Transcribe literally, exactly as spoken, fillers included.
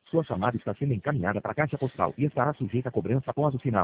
Sua chamada está sendo encaminhada para a caixa postal e estará sujeita a cobrança após o sinal.